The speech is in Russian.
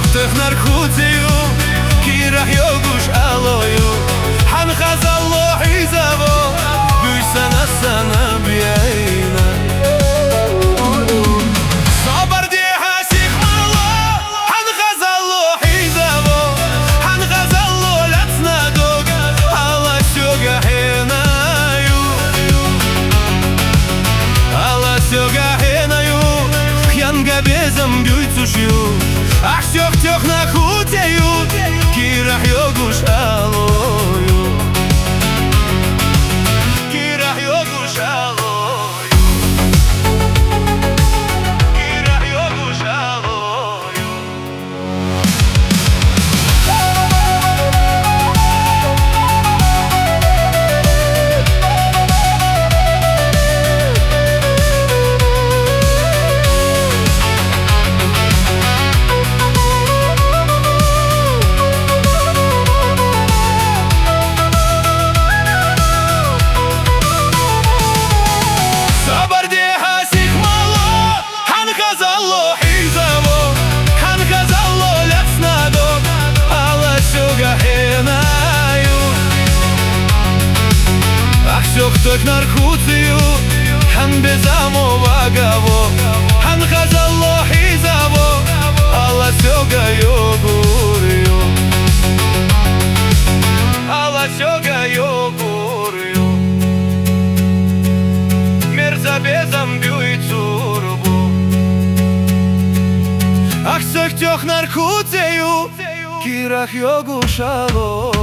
Тых наркутию, кирах йогуш алою, хан хазалло хизаво, бюйсана сана бьяйна. Собарди хасих мало, хан хазалло хизаво, хан хазалло лацнадог, ала сёга хенаю, ала сёга хенаю, хянга безам бюйцушью. Ах, сёх-тёх нахутею, кирах йогуш алою, кирах йогуш алою, кирах йогуш алою. Сёх-тёх наркутию, хан безамо вагаво, хан хазалло хизаво, ала сёга йогурю, ала сёга йогурю. Мерза безам бюйцурбу. Ах, сёх-тёх наркутию, кирах йогуш алою.